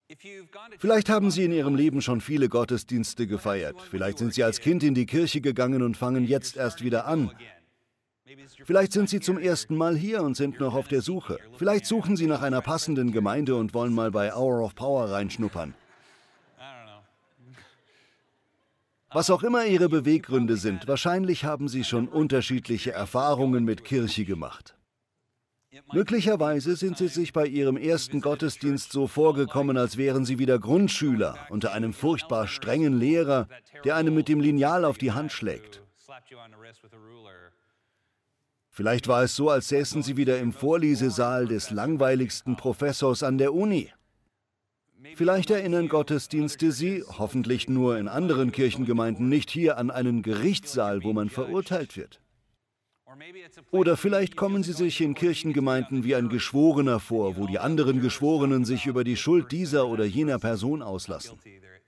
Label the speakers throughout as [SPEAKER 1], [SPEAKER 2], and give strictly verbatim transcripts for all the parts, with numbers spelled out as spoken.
[SPEAKER 1] Vielleicht haben Sie in Ihrem Leben schon viele Gottesdienste gefeiert. Vielleicht sind Sie als Kind in die Kirche gegangen und fangen jetzt erst wieder an. Vielleicht sind Sie zum ersten Mal hier und sind noch auf der Suche. Vielleicht suchen Sie nach einer passenden Gemeinde und wollen mal bei Hour of Power reinschnuppern. Was auch immer Ihre Beweggründe sind, wahrscheinlich haben Sie schon unterschiedliche Erfahrungen mit Kirche gemacht. Möglicherweise sind Sie sich bei Ihrem ersten Gottesdienst so vorgekommen, als wären Sie wieder Grundschüler unter einem furchtbar strengen Lehrer, der einem mit dem Lineal auf die Hand schlägt. Vielleicht war es so, als säßen Sie wieder im Vorlesesaal des langweiligsten Professors an der Uni. Vielleicht erinnern Gottesdienste Sie, hoffentlich nur in anderen Kirchengemeinden, nicht hier an einen Gerichtssaal, wo man verurteilt wird. Oder vielleicht kommen Sie sich in Kirchengemeinden wie ein Geschworener vor, wo die anderen Geschworenen sich über die Schuld dieser oder jener Person auslassen.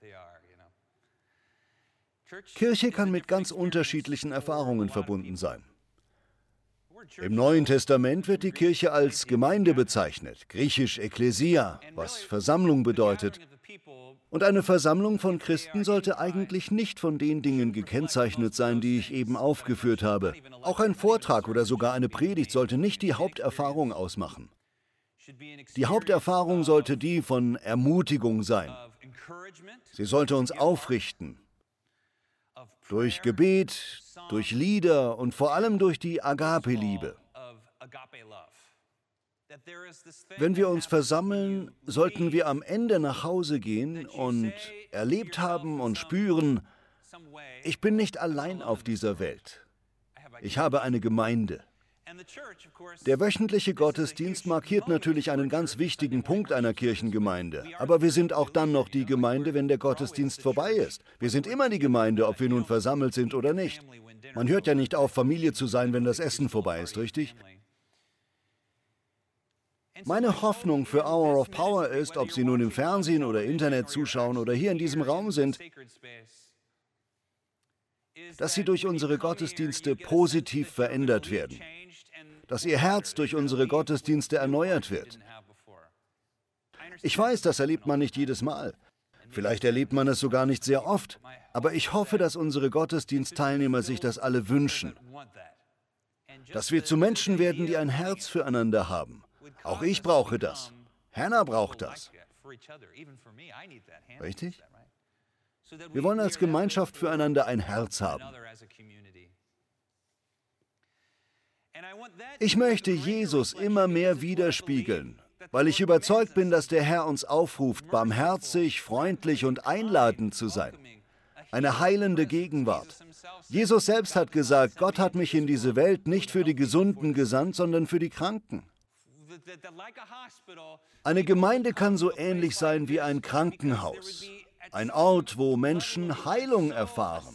[SPEAKER 1] Kirche kann mit ganz unterschiedlichen Erfahrungen verbunden sein. Im Neuen Testament wird die Kirche als Gemeinde bezeichnet, griechisch Ekklesia, was Versammlung bedeutet. Und eine Versammlung von Christen sollte eigentlich nicht von den Dingen gekennzeichnet sein, die ich eben aufgeführt habe. Auch ein Vortrag oder sogar eine Predigt sollte nicht die Haupterfahrung ausmachen. Die Haupterfahrung sollte die von Ermutigung sein. Sie sollte uns aufrichten. Durch Gebet, durch Lieder und vor allem durch die Agape-Liebe. Wenn wir uns versammeln, sollten wir am Ende nach Hause gehen und erlebt haben und spüren, ich bin nicht allein auf dieser Welt. Ich habe eine Gemeinde. Der wöchentliche Gottesdienst markiert natürlich einen ganz wichtigen Punkt einer Kirchengemeinde. Aber wir sind auch dann noch die Gemeinde, wenn der Gottesdienst vorbei ist. Wir sind immer die Gemeinde, ob wir nun versammelt sind oder nicht. Man hört ja nicht auf, Familie zu sein, wenn das Essen vorbei ist, richtig? Meine Hoffnung für Hour of Power ist, ob Sie nun im Fernsehen oder Internet zuschauen oder hier in diesem Raum sind, dass Sie durch unsere Gottesdienste positiv verändert werden. Dass Ihr Herz durch unsere Gottesdienste erneuert wird. Ich weiß, das erlebt man nicht jedes Mal. Vielleicht erlebt man es sogar nicht sehr oft. Aber ich hoffe, dass unsere Gottesdienstteilnehmer sich das alle wünschen. Dass wir zu Menschen werden, die ein Herz füreinander haben. Auch ich brauche das. Hannah braucht das. Richtig? Wir wollen als Gemeinschaft füreinander ein Herz haben. Ich möchte Jesus immer mehr widerspiegeln, weil ich überzeugt bin, dass der Herr uns aufruft, barmherzig, freundlich und einladend zu sein. Eine heilende Gegenwart. Jesus selbst hat gesagt, Gott hat mich in diese Welt nicht für die Gesunden gesandt, sondern für die Kranken. Eine Gemeinde kann so ähnlich sein wie ein Krankenhaus. Ein Ort, wo Menschen Heilung erfahren.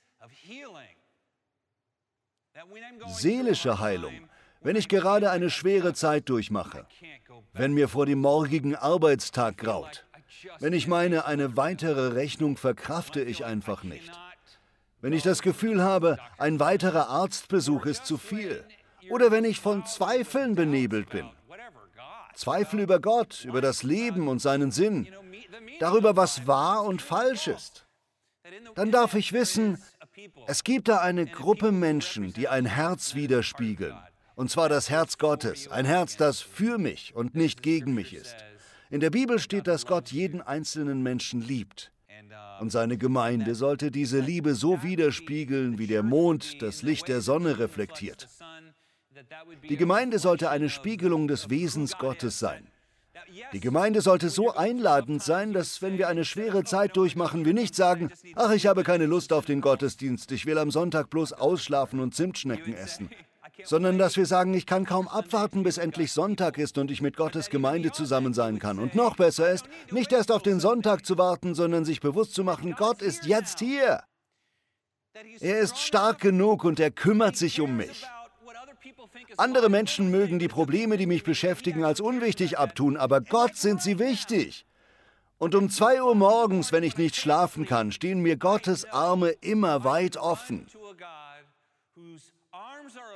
[SPEAKER 1] Seelische Heilung, wenn ich gerade eine schwere Zeit durchmache, wenn mir vor dem morgigen Arbeitstag graut, wenn ich meine, eine weitere Rechnung verkrafte ich einfach nicht, wenn ich das Gefühl habe, ein weiterer Arztbesuch ist zu viel, oder wenn ich von Zweifeln benebelt bin. Zweifel über Gott, über das Leben und seinen Sinn, darüber, was wahr und falsch ist. Dann darf ich wissen, es gibt da eine Gruppe Menschen, die ein Herz widerspiegeln. Und zwar das Herz Gottes, ein Herz, das für mich und nicht gegen mich ist. In der Bibel steht, dass Gott jeden einzelnen Menschen liebt. Und seine Gemeinde sollte diese Liebe so widerspiegeln, wie der Mond das Licht der Sonne reflektiert. Die Gemeinde sollte eine Spiegelung des Wesens Gottes sein. Die Gemeinde sollte so einladend sein, dass, wenn wir eine schwere Zeit durchmachen, wir nicht sagen, ach, ich habe keine Lust auf den Gottesdienst, ich will am Sonntag bloß ausschlafen und Zimtschnecken essen. Sondern dass wir sagen, ich kann kaum abwarten, bis endlich Sonntag ist und ich mit Gottes Gemeinde zusammen sein kann. Und noch besser ist, nicht erst auf den Sonntag zu warten, sondern sich bewusst zu machen, Gott ist jetzt hier. Er ist stark genug und er kümmert sich um mich. Andere Menschen mögen die Probleme, die mich beschäftigen, als unwichtig abtun, aber Gott sind sie wichtig. Und um zwei Uhr morgens, wenn ich nicht schlafen kann, stehen mir Gottes Arme immer weit offen.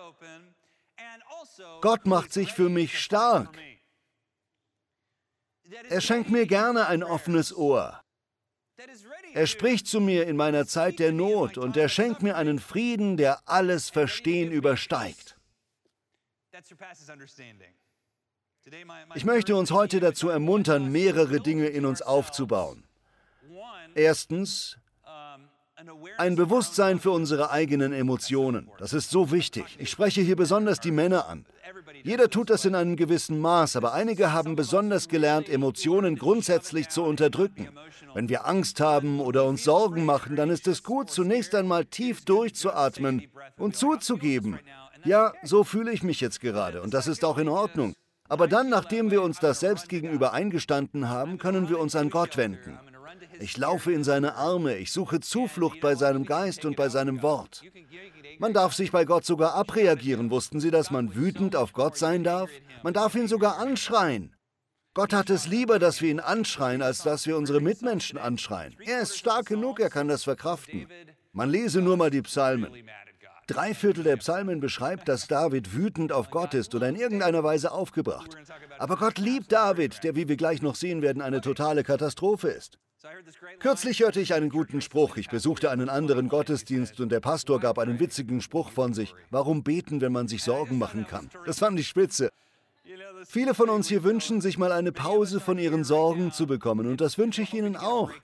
[SPEAKER 1] Gott macht sich für mich stark. Er schenkt mir gerne ein offenes Ohr. Er spricht zu mir in meiner Zeit der Not und er schenkt mir einen Frieden, der alles Verstehen übersteigt. Ich möchte uns heute dazu ermuntern, mehrere Dinge in uns aufzubauen. Erstens, ein Bewusstsein für unsere eigenen Emotionen. Das ist so wichtig. Ich spreche hier besonders die Männer an. Jeder tut das in einem gewissen Maß, aber einige haben besonders gelernt, Emotionen grundsätzlich zu unterdrücken. Wenn wir Angst haben oder uns Sorgen machen, dann ist es gut, zunächst einmal tief durchzuatmen und zuzugeben, ja, so fühle ich mich jetzt gerade und das ist auch in Ordnung. Aber dann, nachdem wir uns das selbst gegenüber eingestanden haben, können wir uns an Gott wenden. Ich laufe in seine Arme, ich suche Zuflucht bei seinem Geist und bei seinem Wort. Man darf sich bei Gott sogar abreagieren. Wussten Sie, dass man wütend auf Gott sein darf? Man darf ihn sogar anschreien. Gott hat es lieber, dass wir ihn anschreien, als dass wir unsere Mitmenschen anschreien. Er ist stark genug, er kann das verkraften. Man lese nur mal die Psalmen. Drei Viertel der Psalmen beschreibt, dass David wütend auf Gott ist oder in irgendeiner Weise aufgebracht. Aber Gott liebt David, der, wie wir gleich noch sehen werden, eine totale Katastrophe ist. Kürzlich hörte ich einen guten Spruch. Ich besuchte einen anderen Gottesdienst und der Pastor gab einen witzigen Spruch von sich. Warum beten, wenn man sich Sorgen machen kann? Das fand ich spitze. Viele von uns hier wünschen sich mal eine Pause von ihren Sorgen zu bekommen und das wünsche ich Ihnen auch.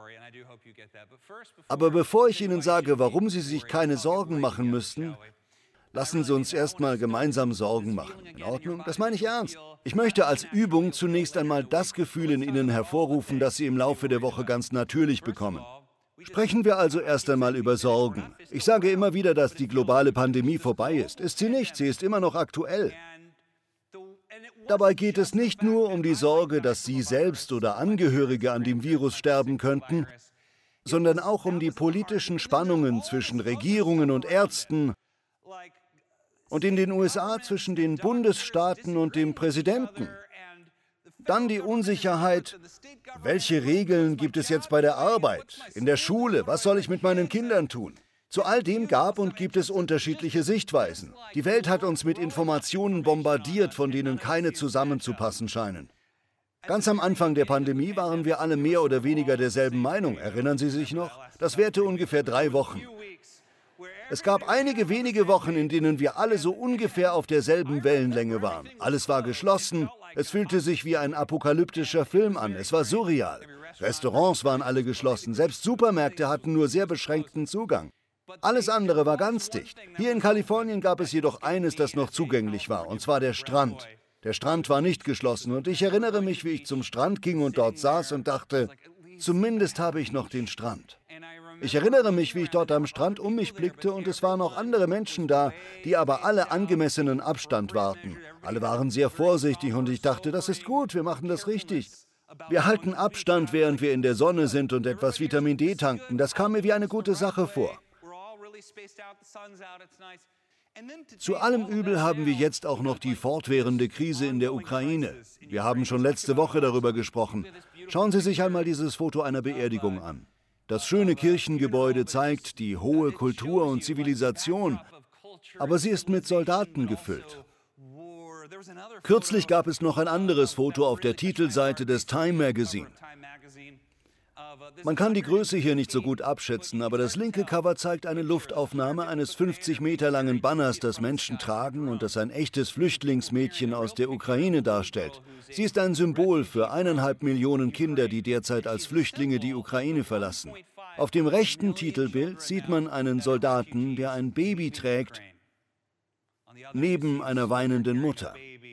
[SPEAKER 1] Aber bevor ich Ihnen sage, warum Sie sich keine Sorgen machen müssten, lassen Sie uns erstmal gemeinsam Sorgen machen. In Ordnung? Das meine ich ernst. Ich möchte als Übung zunächst einmal das Gefühl in Ihnen hervorrufen, das Sie im Laufe der Woche ganz natürlich bekommen. Sprechen wir also erst einmal über Sorgen. Ich sage immer wieder, dass die globale Pandemie vorbei ist. Ist sie nicht, sie ist immer noch aktuell. Dabei geht es nicht nur um die Sorge, dass Sie selbst oder Angehörige an dem Virus sterben könnten, sondern auch um die politischen Spannungen zwischen Regierungen und Ärzten und in den U S A zwischen den Bundesstaaten und dem Präsidenten. Dann die Unsicherheit, welche Regeln gibt es jetzt bei der Arbeit, in der Schule, was soll ich mit meinen Kindern tun? Zu all dem gab und gibt es unterschiedliche Sichtweisen. Die Welt hat uns mit Informationen bombardiert, von denen keine zusammenzupassen scheinen. Ganz am Anfang der Pandemie waren wir alle mehr oder weniger derselben Meinung. Erinnern Sie sich noch? Das währte ungefähr drei Wochen. Es gab einige wenige Wochen, in denen wir alle so ungefähr auf derselben Wellenlänge waren. Alles war geschlossen, es fühlte sich wie ein apokalyptischer Film an, es war surreal. Restaurants waren alle geschlossen, selbst Supermärkte hatten nur sehr beschränkten Zugang. Alles andere war ganz dicht. Hier in Kalifornien gab es jedoch eines, das noch zugänglich war, und zwar der Strand. Der Strand war nicht geschlossen und ich erinnere mich, wie ich zum Strand ging und dort saß und dachte, zumindest habe ich noch den Strand. Ich erinnere mich, wie ich dort am Strand um mich blickte und es waren auch andere Menschen da, die aber alle angemessenen Abstand wahrten. Alle waren sehr vorsichtig und ich dachte, das ist gut, wir machen das richtig. Wir halten Abstand, während wir in der Sonne sind und etwas Vitamin D tanken. Das kam mir wie eine gute Sache vor. Zu allem Übel haben wir jetzt auch noch die fortwährende Krise in der Ukraine. Wir haben schon letzte Woche darüber gesprochen. Schauen Sie sich einmal dieses Foto einer Beerdigung an. Das schöne Kirchengebäude zeigt die hohe Kultur und Zivilisation, aber sie ist mit Soldaten gefüllt. Kürzlich gab es noch ein anderes Foto auf der Titelseite des Time Magazine. Man kann die Größe hier nicht so gut abschätzen, aber das linke Cover zeigt eine Luftaufnahme eines fünfzig Meter langen Banners, das Menschen tragen und das ein echtes Flüchtlingsmädchen aus der Ukraine darstellt. Sie ist ein Symbol für eineinhalb Millionen Kinder, die derzeit als Flüchtlinge die Ukraine verlassen. Auf dem rechten Titelbild sieht man einen Soldaten, der ein Baby trägt, neben einer weinenden Mutter.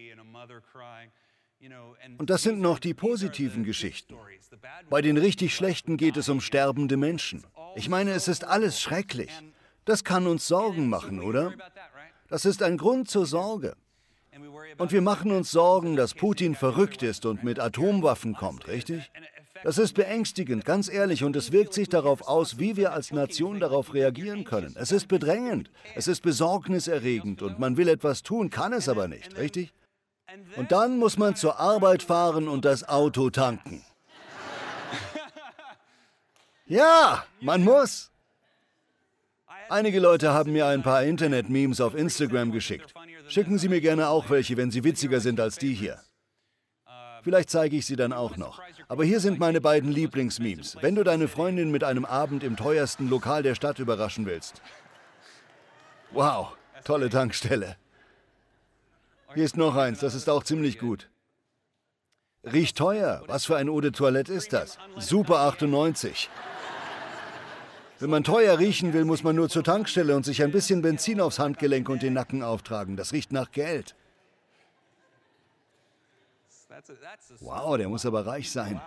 [SPEAKER 1] Und das sind noch die positiven Geschichten. Bei den richtig schlechten geht es um sterbende Menschen. Ich meine, es ist alles schrecklich. Das kann uns Sorgen machen, oder? Das ist ein Grund zur Sorge. Und wir machen uns Sorgen, dass Putin verrückt ist und mit Atomwaffen kommt, richtig? Das ist beängstigend, ganz ehrlich, und es wirkt sich darauf aus, wie wir als Nation darauf reagieren können. Es ist bedrängend, es ist besorgniserregend und man will etwas tun, kann es aber nicht, richtig? Und dann muss man zur Arbeit fahren und das Auto tanken. Ja, man muss. Einige Leute haben mir ein paar Internet-Memes auf Instagram geschickt. Schicken Sie mir gerne auch welche, wenn sie witziger sind als die hier. Vielleicht zeige ich sie dann auch noch. Aber hier sind meine beiden Lieblingsmemes, wenn du deine Freundin mit einem Abend im teuersten Lokal der Stadt überraschen willst. Wow, tolle Tankstelle. Hier ist noch eins, das ist auch ziemlich gut. Riecht teuer. Was für ein Eau de Toilette ist das? Super achtundneunzig. Wenn man teuer riechen will, muss man nur zur Tankstelle und sich ein bisschen Benzin aufs Handgelenk und den Nacken auftragen. Das riecht nach Geld. Wow, der muss aber reich sein.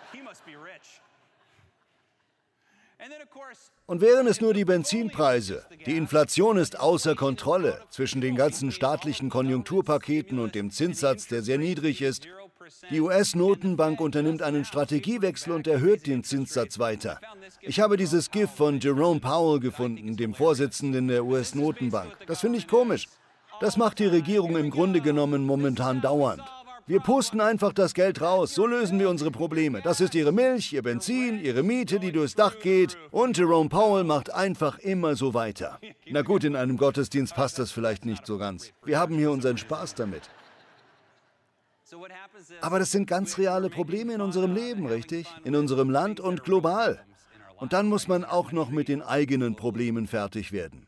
[SPEAKER 1] Und wären es nur die Benzinpreise? Die Inflation ist außer Kontrolle. Zwischen den ganzen staatlichen Konjunkturpaketen und dem Zinssatz, der sehr niedrig ist. Die U S-Notenbank unternimmt einen Strategiewechsel und erhöht den Zinssatz weiter. Ich habe dieses GIF von Jerome Powell gefunden, dem Vorsitzenden der U S-Notenbank. Das finde ich komisch. Das macht die Regierung im Grunde genommen momentan dauernd. Wir pusten einfach das Geld raus, so lösen wir unsere Probleme. Das ist ihre Milch, ihr Benzin, ihre Miete, die durchs Dach geht. Und Jerome Powell macht einfach immer so weiter. Na gut, in einem Gottesdienst passt das vielleicht nicht so ganz. Wir haben hier unseren Spaß damit. Aber das sind ganz reale Probleme in unserem Leben, richtig? In unserem Land und global. Und dann muss man auch noch mit den eigenen Problemen fertig werden.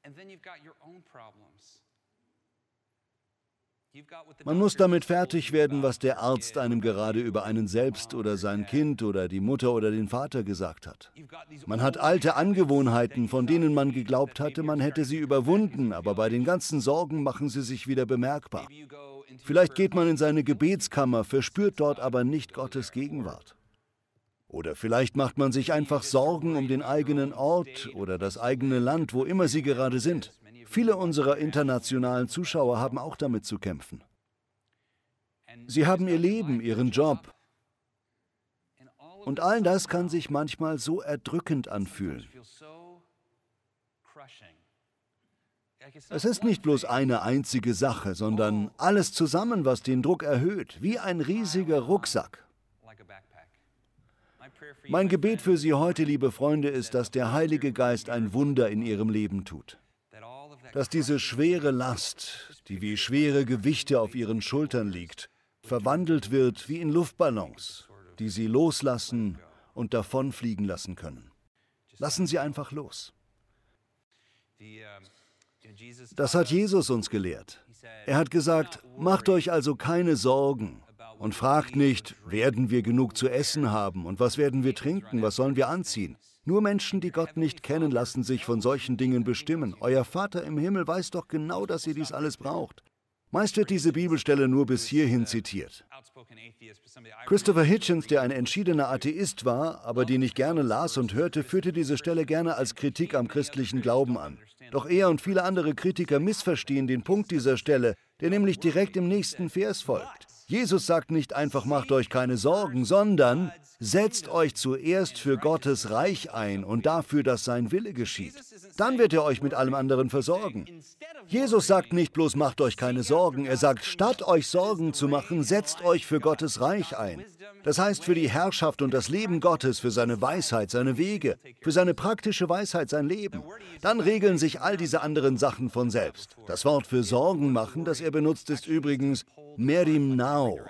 [SPEAKER 1] Man muss damit fertig werden, was der Arzt einem gerade über einen selbst oder sein Kind oder die Mutter oder den Vater gesagt hat. Man hat alte Angewohnheiten, von denen man geglaubt hatte, man hätte sie überwunden, aber bei den ganzen Sorgen machen sie sich wieder bemerkbar. Vielleicht geht man in seine Gebetskammer, verspürt dort aber nicht Gottes Gegenwart. Oder vielleicht macht man sich einfach Sorgen um den eigenen Ort oder das eigene Land, wo immer sie gerade sind. Viele unserer internationalen Zuschauer haben auch damit zu kämpfen. Sie haben ihr Leben, ihren Job. Und all das kann sich manchmal so erdrückend anfühlen. Es ist nicht bloß eine einzige Sache, sondern alles zusammen, was den Druck erhöht, wie ein riesiger Rucksack. Mein Gebet für Sie heute, liebe Freunde, ist, dass der Heilige Geist ein Wunder in Ihrem Leben tut. Dass diese schwere Last, die wie schwere Gewichte auf Ihren Schultern liegt, verwandelt wird wie in Luftballons, die Sie loslassen und davonfliegen lassen können. Lassen Sie einfach los. Das hat Jesus uns gelehrt. Er hat gesagt, macht euch also keine Sorgen und fragt nicht, werden wir genug zu essen haben und was werden wir trinken, was sollen wir anziehen. Nur Menschen, die Gott nicht kennen, lassen sich von solchen Dingen bestimmen. Euer Vater im Himmel weiß doch genau, dass ihr dies alles braucht. Meist wird diese Bibelstelle nur bis hierhin zitiert. Christopher Hitchens, der ein entschiedener Atheist war, aber die nicht gerne las und hörte, führte diese Stelle gerne als Kritik am christlichen Glauben an. Doch er und viele andere Kritiker missverstehen den Punkt dieser Stelle, der nämlich direkt im nächsten Vers folgt. Jesus sagt nicht einfach, macht euch keine Sorgen, sondern setzt euch zuerst für Gottes Reich ein und dafür, dass sein Wille geschieht. Dann wird er euch mit allem anderen versorgen. Jesus sagt nicht bloß, macht euch keine Sorgen, er sagt, statt euch Sorgen zu machen, setzt euch für Gottes Reich ein. Das heißt für die Herrschaft und das Leben Gottes, für seine Weisheit, seine Wege, für seine praktische Weisheit, sein Leben. Dann regeln sich all diese anderen Sachen von selbst. Das Wort für Sorgen machen, das er benutzt, ist übrigens merimnao.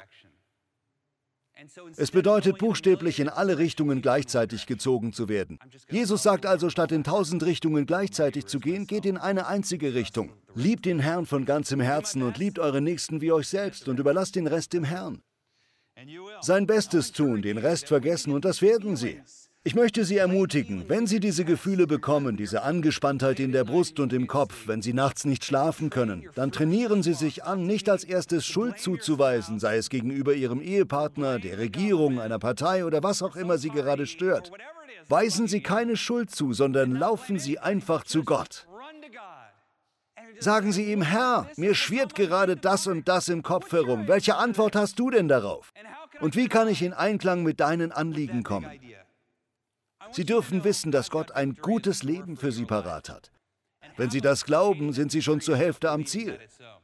[SPEAKER 1] Es bedeutet buchstäblich in alle Richtungen gleichzeitig gezogen zu werden. Jesus sagt also, statt in tausend Richtungen gleichzeitig zu gehen, geht in eine einzige Richtung. Liebt den Herrn von ganzem Herzen und liebt eure Nächsten wie euch selbst und überlasst den Rest dem Herrn. Sein Bestes tun, den Rest vergessen und das werden sie. Ich möchte Sie ermutigen, wenn Sie diese Gefühle bekommen, diese Angespanntheit in der Brust und im Kopf, wenn Sie nachts nicht schlafen können, dann trainieren Sie sich an, nicht als erstes Schuld zuzuweisen, sei es gegenüber Ihrem Ehepartner, der Regierung, einer Partei oder was auch immer Sie gerade stört. Weisen Sie keine Schuld zu, sondern laufen Sie einfach zu Gott. Sagen Sie ihm, Herr, mir schwirrt gerade das und das im Kopf herum. Welche Antwort hast du denn darauf? Und wie kann ich in Einklang mit deinen Anliegen kommen? Sie dürfen wissen, dass Gott ein gutes Leben für Sie parat hat. Wenn Sie das glauben, sind Sie schon zur Hälfte am Ziel.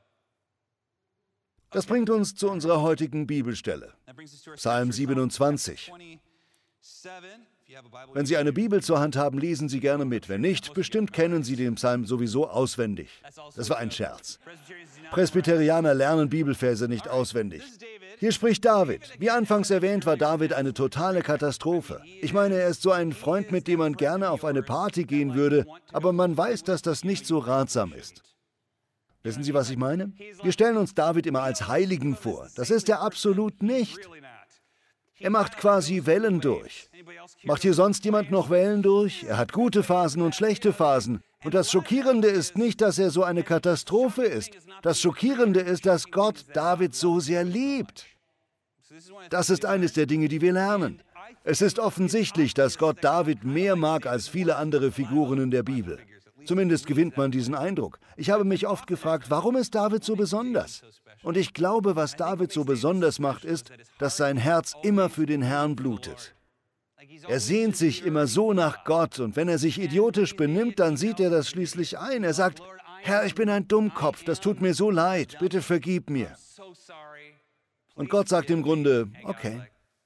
[SPEAKER 1] Das bringt uns zu unserer heutigen Bibelstelle. Psalm siebenundzwanzig. Wenn Sie eine Bibel zur Hand haben, lesen Sie gerne mit. Wenn nicht, bestimmt kennen Sie den Psalm sowieso auswendig. Das war ein Scherz. Presbyterianer lernen Bibelverse nicht auswendig. Hier spricht David. Wie anfangs erwähnt, war David eine totale Katastrophe. Ich meine, er ist so ein Freund, mit dem man gerne auf eine Party gehen würde, aber man weiß, dass das nicht so ratsam ist. Wissen Sie, was ich meine? Wir stellen uns David immer als Heiligen vor. Das ist er absolut nicht. Er macht quasi Wellen durch. Macht hier sonst jemand noch Wellen durch? Er hat gute Phasen und schlechte Phasen. Und das Schockierende ist nicht, dass er so eine Katastrophe ist. Das Schockierende ist, dass Gott David so sehr liebt. Das ist eines der Dinge, die wir lernen. Es ist offensichtlich, dass Gott David mehr mag als viele andere Figuren in der Bibel. Zumindest gewinnt man diesen Eindruck. Ich habe mich oft gefragt, warum ist David so besonders? Und ich glaube, was David so besonders macht, ist, dass sein Herz immer für den Herrn blutet. Er sehnt sich immer so nach Gott, und wenn er sich idiotisch benimmt, dann sieht er das schließlich ein. Er sagt, Herr, ich bin ein Dummkopf, das tut mir so leid, bitte vergib mir. Und Gott sagt im Grunde, okay.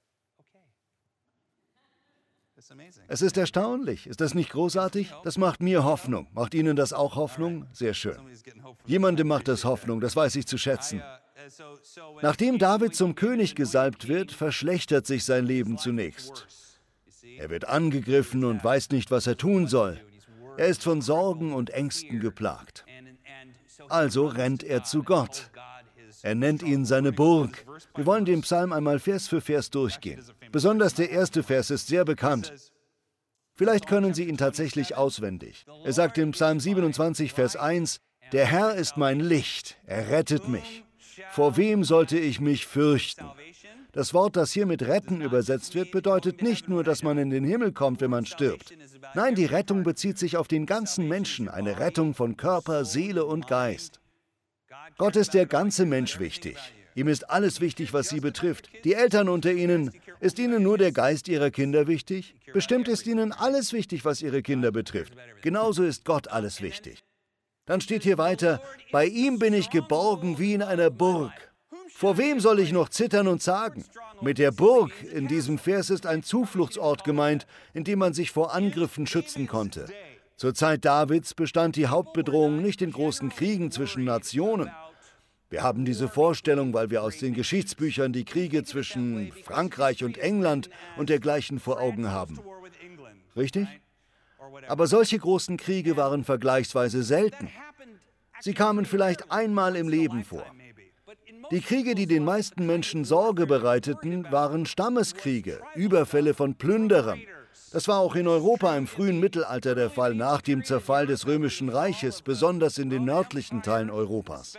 [SPEAKER 1] Es ist erstaunlich. Ist das nicht großartig? Das macht mir Hoffnung. Macht Ihnen das auch Hoffnung? Sehr schön. Jemandem macht das Hoffnung, das weiß ich zu schätzen. Nachdem David zum König gesalbt wird, verschlechtert sich sein Leben zunächst. Er wird angegriffen und weiß nicht, was er tun soll. Er ist von Sorgen und Ängsten geplagt. Also rennt er zu Gott. Er nennt ihn seine Burg. Wir wollen den Psalm einmal Vers für Vers durchgehen. Besonders der erste Vers ist sehr bekannt. Vielleicht können Sie ihn tatsächlich auswendig. Er sagt in Psalm siebenundzwanzig, Vers eins, der Herr ist mein Licht, er rettet mich. Vor wem sollte ich mich fürchten? Das Wort, das hier mit retten übersetzt wird, bedeutet nicht nur, dass man in den Himmel kommt, wenn man stirbt. Nein, die Rettung bezieht sich auf den ganzen Menschen, eine Rettung von Körper, Seele und Geist. Gott ist der ganze Mensch wichtig. Ihm ist alles wichtig, was sie betrifft. Die Eltern unter Ihnen, ist Ihnen nur der Geist Ihrer Kinder wichtig? Bestimmt ist Ihnen alles wichtig, was Ihre Kinder betrifft. Genauso ist Gott alles wichtig. Dann steht hier weiter, bei ihm bin ich geborgen wie in einer Burg. Vor wem soll ich noch zittern und zagen? Mit der Burg in diesem Vers ist ein Zufluchtsort gemeint, in dem man sich vor Angriffen schützen konnte. Zur Zeit Davids bestand die Hauptbedrohung nicht in großen Kriegen zwischen Nationen. Wir haben diese Vorstellung, weil wir aus den Geschichtsbüchern die Kriege zwischen Frankreich und England und dergleichen vor Augen haben. Richtig? Aber solche großen Kriege waren vergleichsweise selten. Sie kamen vielleicht einmal im Leben vor. Die Kriege, die den meisten Menschen Sorge bereiteten, waren Stammeskriege, Überfälle von Plünderern. Das war auch in Europa im frühen Mittelalter der Fall, nach dem Zerfall des Römischen Reiches, besonders in den nördlichen Teilen Europas.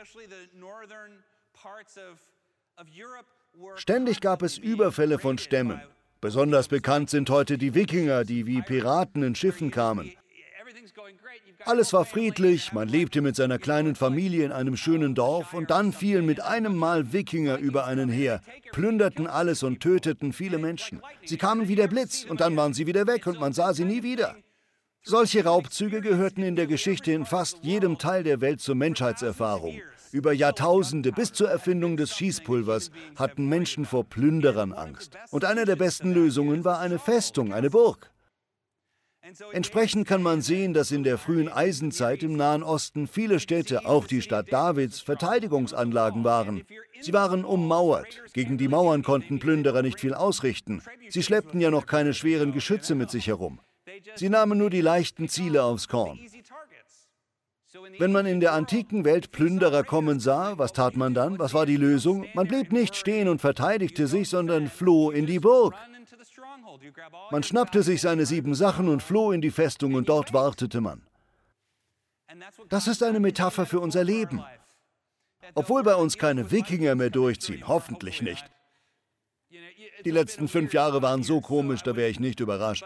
[SPEAKER 1] Ständig gab es Überfälle von Stämmen. Besonders bekannt sind heute die Wikinger, die wie Piraten in Schiffen kamen. Alles war friedlich, man lebte mit seiner kleinen Familie in einem schönen Dorf und dann fielen mit einem Mal Wikinger über einen her, plünderten alles und töteten viele Menschen. Sie kamen wie der Blitz und dann waren sie wieder weg und man sah sie nie wieder. Solche Raubzüge gehörten in der Geschichte in fast jedem Teil der Welt zur Menschheitserfahrung. Über Jahrtausende bis zur Erfindung des Schießpulvers hatten Menschen vor Plünderern Angst. Und eine der besten Lösungen war eine Festung, eine Burg. Entsprechend kann man sehen, dass in der frühen Eisenzeit im Nahen Osten viele Städte, auch die Stadt Davids, Verteidigungsanlagen waren. Sie waren ummauert. Gegen die Mauern konnten Plünderer nicht viel ausrichten. Sie schleppten ja noch keine schweren Geschütze mit sich herum. Sie nahmen nur die leichten Ziele aufs Korn. Wenn man in der antiken Welt Plünderer kommen sah, was tat man dann? Was war die Lösung? Man blieb nicht stehen und verteidigte sich, sondern floh in die Burg. Man schnappte sich seine sieben Sachen und floh in die Festung und dort wartete man. Das ist eine Metapher für unser Leben. Obwohl bei uns keine Wikinger mehr durchziehen, hoffentlich nicht. Die letzten fünf Jahre waren so komisch, da wäre ich nicht überrascht.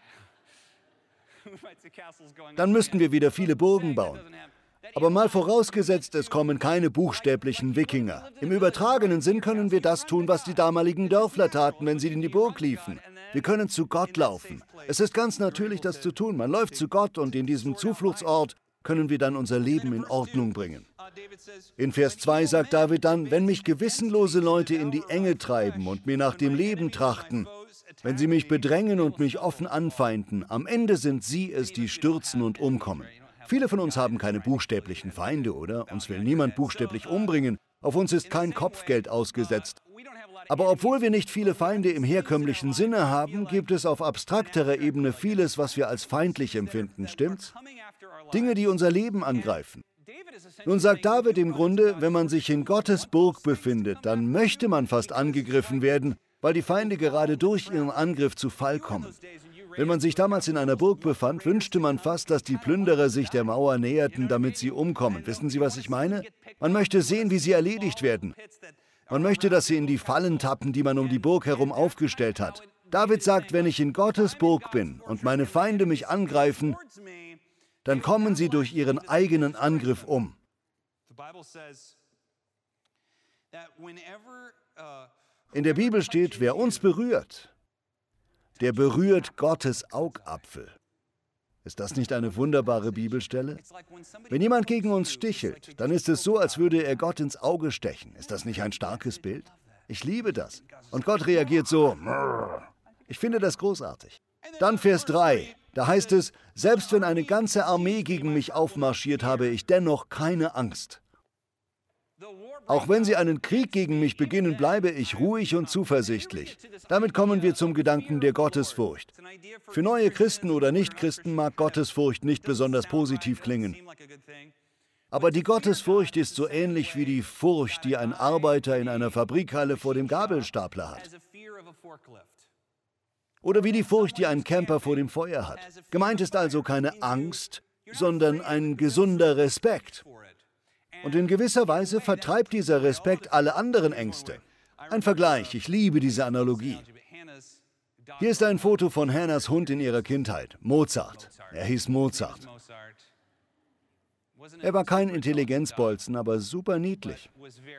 [SPEAKER 1] Dann müssten wir wieder viele Burgen bauen. Aber mal vorausgesetzt, es kommen keine buchstäblichen Wikinger. Im übertragenen Sinn können wir das tun, was die damaligen Dörfler taten, wenn sie in die Burg liefen. Wir können zu Gott laufen. Es ist ganz natürlich, das zu tun. Man läuft zu Gott und in diesem Zufluchtsort können wir dann unser Leben in Ordnung bringen. In Vers zwei sagt David dann, wenn mich gewissenlose Leute in die Enge treiben und mir nach dem Leben trachten, Wenn sie mich bedrängen und mich offen anfeinden, am Ende sind sie es, die stürzen und umkommen. Viele von uns haben keine buchstäblichen Feinde, oder? Uns will niemand buchstäblich umbringen. Auf uns ist kein Kopfgeld ausgesetzt. Aber obwohl wir nicht viele Feinde im herkömmlichen Sinne haben, gibt es auf abstrakterer Ebene vieles, was wir als feindlich empfinden, stimmt's? Dinge, die unser Leben angreifen. Nun sagt David im Grunde, wenn man sich in Gottes Burg befindet, dann möchte man fast angegriffen werden, weil die Feinde gerade durch ihren Angriff zu Fall kommen. Wenn man sich damals in einer Burg befand, wünschte man fast, dass die Plünderer sich der Mauer näherten, damit sie umkommen. Wissen Sie, was ich meine? Man möchte sehen, wie sie erledigt werden. Man möchte, dass sie in die Fallen tappen, die man um die Burg herum aufgestellt hat. David sagt, wenn ich in Gottes Burg bin und meine Feinde mich angreifen, dann kommen sie durch ihren eigenen Angriff um. In der Bibel steht, wer uns berührt, der berührt Gottes Augapfel. Ist das nicht eine wunderbare Bibelstelle? Wenn jemand gegen uns stichelt, dann ist es so, als würde er Gott ins Auge stechen. Ist das nicht ein starkes Bild? Ich liebe das. Und Gott reagiert so. Ich finde das großartig. Dann Vers drei. Da heißt es, selbst wenn eine ganze Armee gegen mich aufmarschiert, habe ich dennoch keine Angst. Auch wenn sie einen Krieg gegen mich beginnen, bleibe ich ruhig und zuversichtlich. Damit kommen wir zum Gedanken der Gottesfurcht. Für neue Christen oder Nichtchristen mag Gottesfurcht nicht besonders positiv klingen. Aber die Gottesfurcht ist so ähnlich wie die Furcht, die ein Arbeiter in einer Fabrikhalle vor dem Gabelstapler hat. Oder wie die Furcht, die ein Camper vor dem Feuer hat. Gemeint ist also keine Angst, sondern ein gesunder Respekt. Und in gewisser Weise vertreibt dieser Respekt alle anderen Ängste. Ein Vergleich, ich liebe diese Analogie. Hier ist ein Foto von Hannahs Hund in ihrer Kindheit, Mozart. Er hieß Mozart. Er war kein Intelligenzbolzen, aber super niedlich.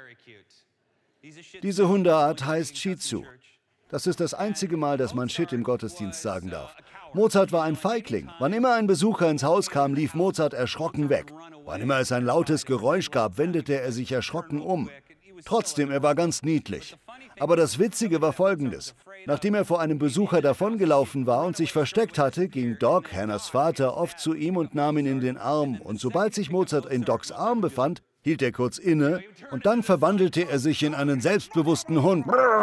[SPEAKER 1] Diese Hundeart heißt Shih Tzu. Das ist das einzige Mal, dass man Shit im Gottesdienst sagen darf. Mozart war ein Feigling. Wann immer ein Besucher ins Haus kam, lief Mozart erschrocken weg. Wann immer es ein lautes Geräusch gab, wendete er sich erschrocken um. Trotzdem, er war ganz niedlich. Aber das Witzige war Folgendes. Nachdem er vor einem Besucher davongelaufen war und sich versteckt hatte, ging Doc, Hannahs Vater, oft zu ihm und nahm ihn in den Arm. Und sobald sich Mozart in Docs Arm befand, hielt er kurz inne und dann verwandelte er sich in einen selbstbewussten Hund.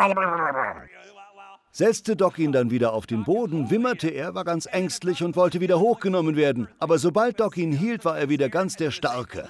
[SPEAKER 1] Setzte Doc ihn dann wieder auf den Boden, wimmerte er, war ganz ängstlich und wollte wieder hochgenommen werden. Aber sobald Doc ihn hielt, war er wieder ganz der Starke.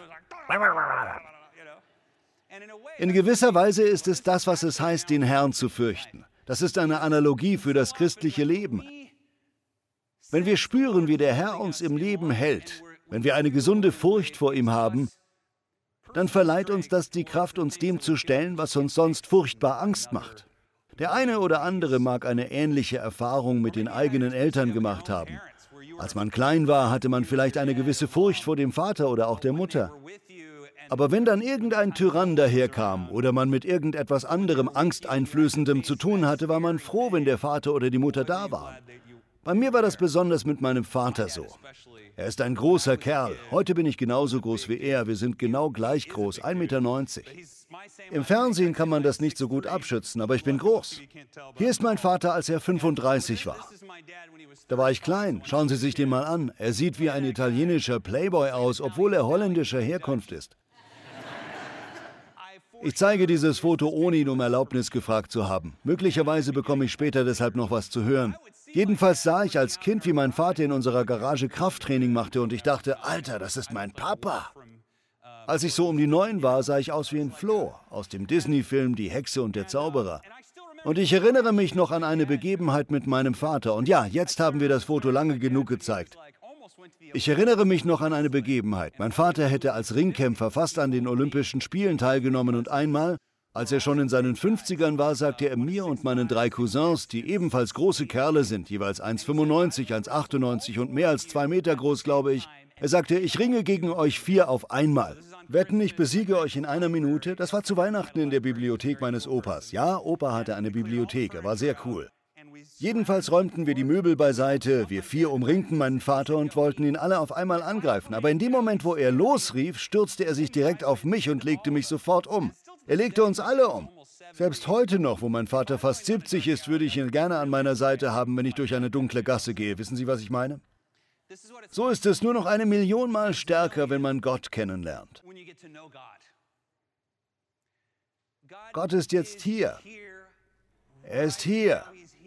[SPEAKER 1] In gewisser Weise ist es das, was es heißt, den Herrn zu fürchten. Das ist eine Analogie für das christliche Leben. Wenn wir spüren, wie der Herr uns im Leben hält, wenn wir eine gesunde Furcht vor ihm haben, dann verleiht uns das die Kraft, uns dem zu stellen, was uns sonst furchtbar Angst macht. Der eine oder andere mag eine ähnliche Erfahrung mit den eigenen Eltern gemacht haben. Als man klein war, hatte man vielleicht eine gewisse Furcht vor dem Vater oder auch der Mutter. Aber wenn dann irgendein Tyrann daherkam oder man mit irgendetwas anderem Angsteinflößendem zu tun hatte, war man froh, wenn der Vater oder die Mutter da waren. Bei mir war das besonders mit meinem Vater so. Er ist ein großer Kerl. Heute bin ich genauso groß wie er. Wir sind genau gleich groß, ein Meter neunzig. Im Fernsehen kann man das nicht so gut abschützen, aber ich bin groß. Hier ist mein Vater, als er fünfunddreißig war. Da war ich klein. Schauen Sie sich den mal an. Er sieht wie ein italienischer Playboy aus, obwohl er holländischer Herkunft ist. Ich zeige dieses Foto, ohne ihn um Erlaubnis gefragt zu haben. Möglicherweise bekomme ich später deshalb noch was zu hören. Jedenfalls sah ich als Kind, wie mein Vater in unserer Garage Krafttraining machte und ich dachte, Alter, das ist mein Papa. Als ich so um die neun war, sah ich aus wie ein Floh aus dem Disney-Film Die Hexe und der Zauberer. Und ich erinnere mich noch an eine Begebenheit mit meinem Vater. Und ja, jetzt haben wir das Foto lange genug gezeigt. Ich erinnere mich noch an eine Begebenheit. Mein Vater hätte als Ringkämpfer fast an den Olympischen Spielen teilgenommen und einmal, als er schon in seinen fünfzigern war, sagte er mir und meinen drei Cousins, die ebenfalls große Kerle sind, jeweils eins Komma fünfundneunzig, eins Komma achtundneunzig und mehr als zwei Meter groß, glaube ich. Er sagte, ich ringe gegen euch vier auf einmal. Wetten, ich besiege euch in einer Minute? Das war zu Weihnachten in der Bibliothek meines Opas. Ja, Opa hatte eine Bibliothek, er war sehr cool. Jedenfalls räumten wir die Möbel beiseite, wir vier umringten meinen Vater und wollten ihn alle auf einmal angreifen. Aber in dem Moment, wo er losrief, stürzte er sich direkt auf mich und legte mich sofort um. Er legte uns alle um. Selbst heute noch, wo mein Vater fast siebzig ist, würde ich ihn gerne an meiner Seite haben, wenn ich durch eine dunkle Gasse gehe. Wissen Sie, was ich meine? So ist es nur noch eine Million Mal stärker, wenn man Gott kennenlernt. Gott ist jetzt hier. Er ist hier.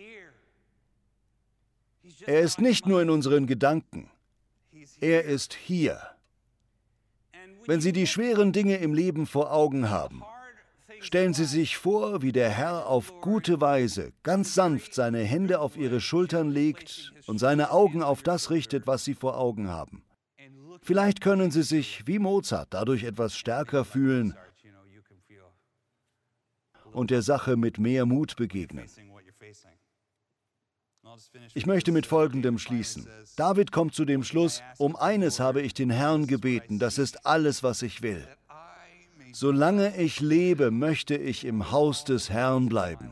[SPEAKER 1] Er ist nicht nur in unseren Gedanken. Er ist hier. Wenn Sie die schweren Dinge im Leben vor Augen haben, stellen Sie sich vor, wie der Herr auf gute Weise ganz sanft seine Hände auf Ihre Schultern legt und seine Augen auf das richtet, was Sie vor Augen haben. Vielleicht können Sie sich, wie Mozart, dadurch etwas stärker fühlen und der Sache mit mehr Mut begegnen. Ich möchte mit Folgendem schließen. David kommt zu dem Schluss: Um eines habe ich den Herrn gebeten, das ist alles, was ich will. Solange ich lebe, möchte ich im Haus des Herrn bleiben.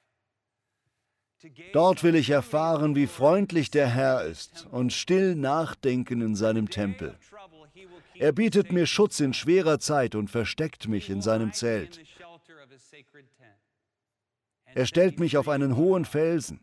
[SPEAKER 1] Dort will ich erfahren, wie freundlich der Herr ist und still nachdenken in seinem Tempel. Er bietet mir Schutz in schwerer Zeit und versteckt mich in seinem Zelt. Er stellt mich auf einen hohen Felsen.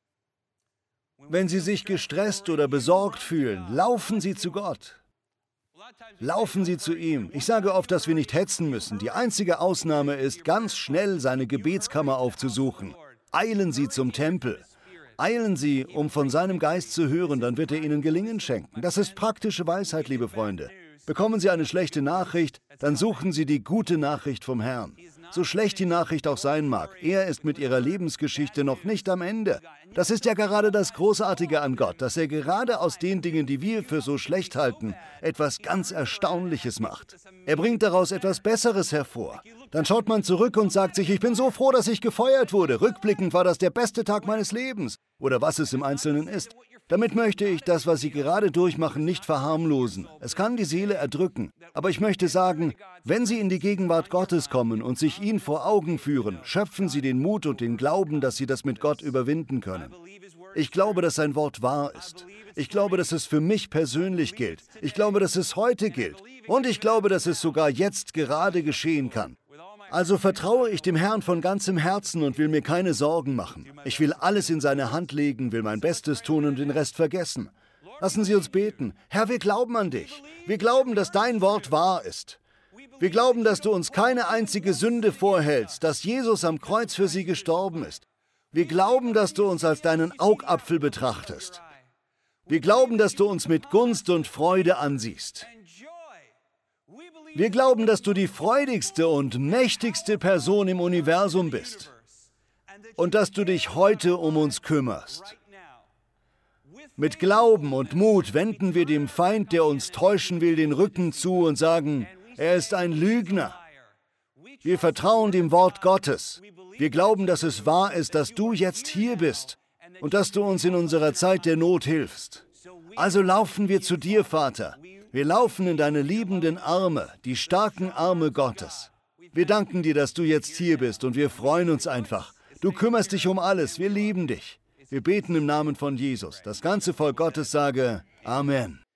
[SPEAKER 1] Wenn Sie sich gestresst oder besorgt fühlen, laufen Sie zu Gott. Laufen Sie zu ihm. Ich sage oft, dass wir nicht hetzen müssen. Die einzige Ausnahme ist, ganz schnell seine Gebetskammer aufzusuchen. Eilen Sie zum Tempel. Eilen Sie, um von seinem Geist zu hören, dann wird er Ihnen Gelingen schenken. Das ist praktische Weisheit, liebe Freunde. Bekommen Sie eine schlechte Nachricht, dann suchen Sie die gute Nachricht vom Herrn. So schlecht die Nachricht auch sein mag, er ist mit Ihrer Lebensgeschichte noch nicht am Ende. Das ist ja gerade das Großartige an Gott, dass er gerade aus den Dingen, die wir für so schlecht halten, etwas ganz Erstaunliches macht. Er bringt daraus etwas Besseres hervor. Dann schaut man zurück und sagt sich, ich bin so froh, dass ich gefeuert wurde. Rückblickend war das der beste Tag meines Lebens. Oder was es im Einzelnen ist. Damit möchte ich das, was Sie gerade durchmachen, nicht verharmlosen. Es kann die Seele erdrücken. Aber ich möchte sagen, wenn Sie in die Gegenwart Gottes kommen und sich ihn vor Augen führen, schöpfen Sie den Mut und den Glauben, dass Sie das mit Gott überwinden können. Ich glaube, dass sein Wort wahr ist. Ich glaube, dass es für mich persönlich gilt. Ich glaube, dass es heute gilt. Und ich glaube, dass es sogar jetzt gerade geschehen kann. Also vertraue ich dem Herrn von ganzem Herzen und will mir keine Sorgen machen. Ich will alles in seine Hand legen, will mein Bestes tun und den Rest vergessen. Lassen Sie uns beten. Herr, wir glauben an dich. Wir glauben, dass dein Wort wahr ist. Wir glauben, dass du uns keine einzige Sünde vorhältst, dass Jesus am Kreuz für sie gestorben ist. Wir glauben, dass du uns als deinen Augapfel betrachtest. Wir glauben, dass du uns mit Gunst und Freude ansiehst. Wir glauben, dass du die freudigste und mächtigste Person im Universum bist und dass du dich heute um uns kümmerst. Mit Glauben und Mut wenden wir dem Feind, der uns täuschen will, den Rücken zu und sagen, er ist ein Lügner. Wir vertrauen dem Wort Gottes. Wir glauben, dass es wahr ist, dass du jetzt hier bist und dass du uns in unserer Zeit der Not hilfst. Also laufen wir zu dir, Vater. Wir laufen in deine liebenden Arme, die starken Arme Gottes. Wir danken dir, dass du jetzt hier bist und wir freuen uns einfach. Du kümmerst dich um alles, wir lieben dich. Wir beten im Namen von Jesus. Das ganze Volk Gottes sage Amen.